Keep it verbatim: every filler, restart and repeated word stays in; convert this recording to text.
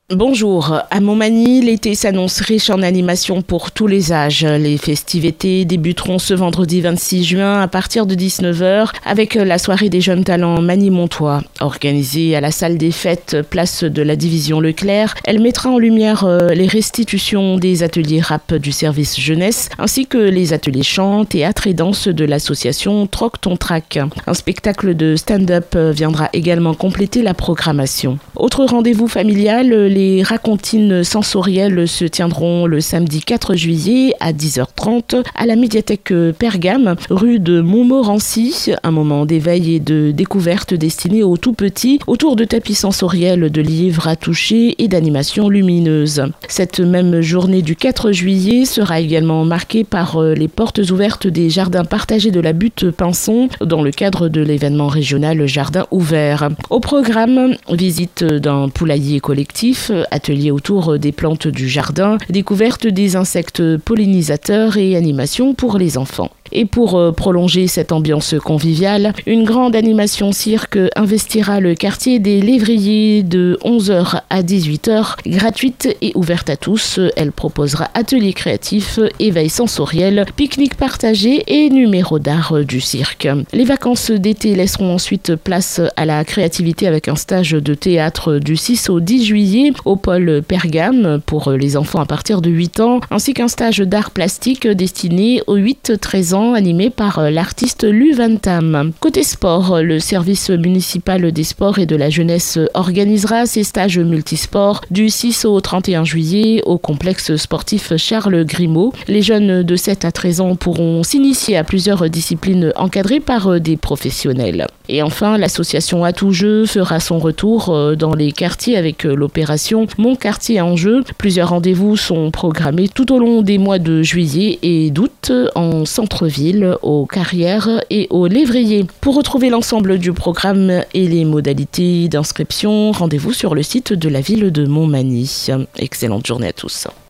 Bonjour, à Montmagny, l'été s'annonce riche en animations pour tous les âges. Les festivités débuteront ce vendredi vingt-six juin à partir de dix-neuf heures avec la soirée des jeunes talents Magny-Montois. Organisée à la salle des fêtes, place de la division Leclerc, elle mettra en lumière les restitutions des ateliers rap du service jeunesse ainsi que les ateliers chant, théâtre et danse de l'association Troc ton Trac. Un spectacle de stand-up viendra également compléter la programmation. Autre rendez-vous familial, les racontines sensorielles se tiendront le samedi quatre juillet à dix heures trente à la médiathèque Pergame, rue de Montmorency. Un moment d'éveil et de découverte destiné aux tout-petits autour de tapis sensoriels, de livres à toucher et d'animations lumineuses. Cette même journée du quatre juillet sera également marquée par les portes ouvertes des jardins partagés de la butte Pinson dans le cadre de l'événement régional Jardin ouvert. Au programme, visite d'un poulailler collectif, atelier autour des plantes du jardin, découverte des insectes pollinisateurs et animation pour les enfants. Et pour euh, prolonger cette ambiance conviviale, une grande animation cirque investira le quartier des Lévriers de onze heures à dix-huit heures, gratuite et ouverte à tous. Elle proposera ateliers créatifs, éveil sensoriel, pique-nique partagé et numéro d'art du cirque. Les vacances d'été laisseront ensuite place à la créativité avec un stage de théâtre du six au dix juillet au pôle Pergame pour les enfants à partir de huit ans, ainsi qu'un stage d'art plastique destiné aux huit à treize ans animé par l'artiste Lu Van Tam. Côté sport, le service municipal des sports et de la jeunesse organisera ses stages multisports du six au trente et un juillet au complexe sportif Charles Grimaud. Les jeunes de sept à treize ans pourront s'initier à plusieurs disciplines encadrées par des professionnels. Et enfin, l'association À tout jeu fera son retour dans les quartiers avec l'opération Mon quartier en jeu. Plusieurs rendez-vous sont programmés tout au long des mois de juillet et d'août en centre-ville, aux Carrières et aux Lévriers. Pour retrouver l'ensemble du programme et les modalités d'inscription, rendez-vous sur le site de la ville de Montmagny. Excellente journée à tous.